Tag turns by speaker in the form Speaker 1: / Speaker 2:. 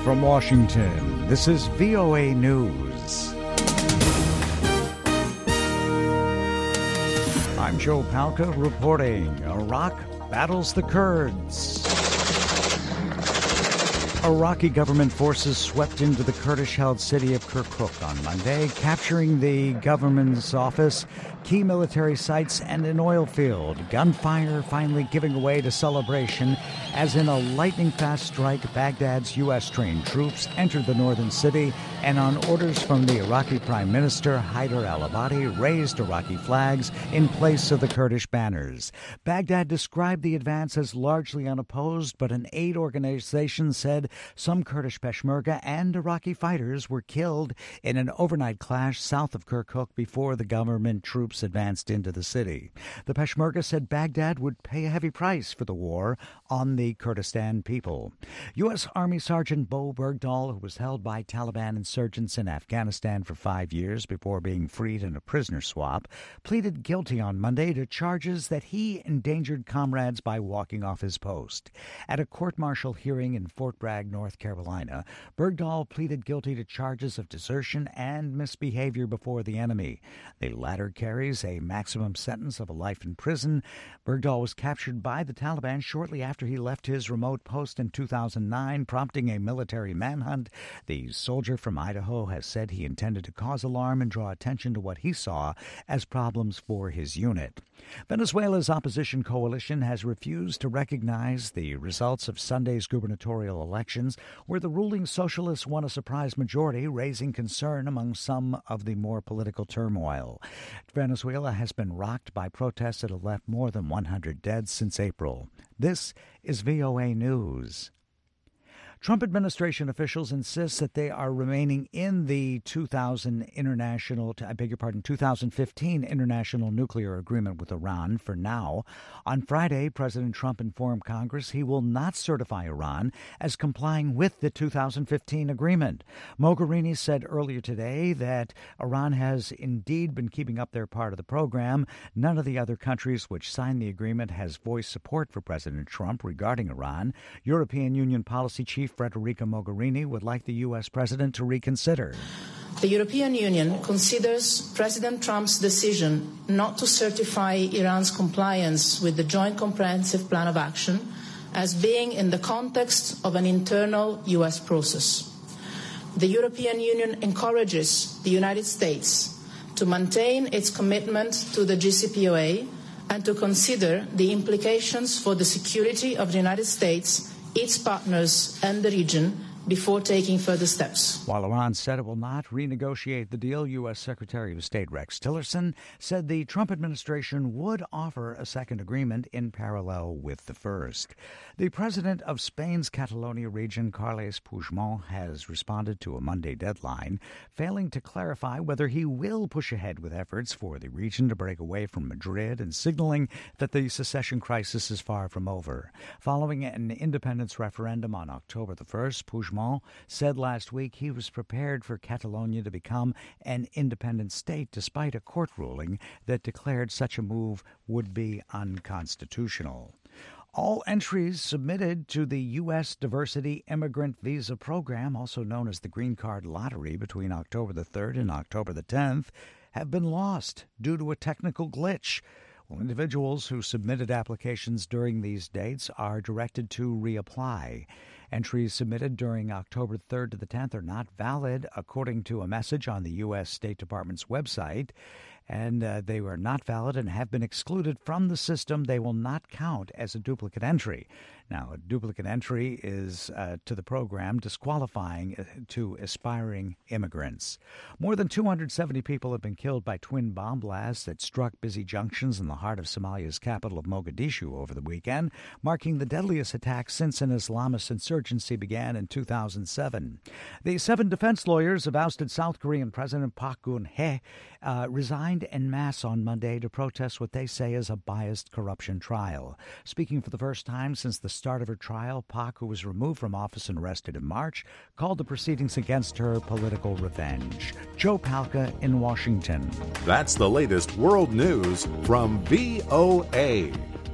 Speaker 1: From Washington, this is VOA News. I'm Joe Palca reporting. Iraq battles the Kurds. Iraqi government forces swept into the Kurdish-held city of Kirkuk on Monday, capturing the government's office, key military sites, and an oil field. Gunfire finally giving way to celebration as in a lightning-fast strike, Baghdad's U.S.-trained troops entered the northern city and on orders from the Iraqi Prime Minister Haider al-Abadi raised Iraqi flags in place of the Kurdish banners. Baghdad described the advance as largely unopposed, but an aid organization said some Kurdish Peshmerga and Iraqi fighters were killed in an overnight clash south of Kirkuk before the government troops advanced into the city. The Peshmerga said Baghdad would pay a heavy price for the war on the Kurdistan people. U.S. Army Sergeant Bo Bergdahl, who was held by Taliban insurgents in Afghanistan for 5 years before being freed in a prisoner swap, pleaded guilty on Monday to charges that he endangered comrades by walking off his post. At a court-martial hearing in Fort Bragg, North Carolina, Bergdahl pleaded guilty to charges of desertion and misbehavior before the enemy. The latter carries a maximum sentence of a life in prison. Bergdahl was captured by the Taliban shortly after he left his remote post in 2009, prompting a military manhunt. The soldier from Idaho has said he intended to cause alarm and draw attention to what he saw as problems for his unit. Venezuela's opposition coalition has refused to recognize the results of Sunday's gubernatorial elections, where the ruling socialists won a surprise majority, raising concern among some of the more political turmoil. Venezuela has been rocked by protests that have left more than 100 dead since April. This is VOA News. Trump administration officials insist that they are remaining in the 2015 international nuclear agreement with Iran for now. On Friday, President Trump informed Congress he will not certify Iran as complying with the 2015 agreement. Mogherini said earlier today that Iran has indeed been keeping up their part of the program. None of the other countries which signed the agreement has voiced support for President Trump regarding Iran. European Union policy chief Federica Mogherini would like the U.S. president to reconsider.
Speaker 2: The European Union considers President Trump's decision not to certify Iran's compliance with the Joint Comprehensive Plan of Action as being in the context of an internal U.S. process. The European Union encourages the United States to maintain its commitment to the JCPOA and to consider the implications for the security of the United States, its partners and the region before taking further steps.
Speaker 1: While Iran said it will not renegotiate the deal, U.S. Secretary of State Rex Tillerson said the Trump administration would offer a second agreement in parallel with the first. The president of Spain's Catalonia region, Carles Puigdemont, has responded to a Monday deadline, failing to clarify whether he will push ahead with efforts for the region to break away from Madrid and signaling that the secession crisis is far from over. Following an independence referendum on October the 1st, Puigdemont said last week he was prepared for Catalonia to become an independent state despite a court ruling that declared such a move would be unconstitutional. All entries submitted to the U.S. Diversity Immigrant Visa Program, also known as the Green Card Lottery, between October the 3rd and October the 10th, have been lost due to a technical glitch. Well, individuals who submitted applications during these dates are directed to reapply. Entries submitted during October 3rd to the 10th are not valid, according to a message on the U.S. State Department's website, and they were not valid and have been excluded from the system. They will not count as a duplicate entry. Now, a duplicate entry is to the program disqualifying to aspiring immigrants. More than 270 people have been killed by twin bomb blasts that struck busy junctions in the heart of Somalia's capital of Mogadishu over the weekend, marking the deadliest attack since an Islamist insurgency began in 2007. The 7 defense lawyers of ousted South Korean President Park Geun-hye resigned en masse on Monday to protest what they say is a biased corruption trial. Speaking for the first time since the start of her trial, Park, who was removed from office and arrested in March, called the proceedings against her political revenge. Joe Palca in Washington.
Speaker 3: That's the latest world news from VOA.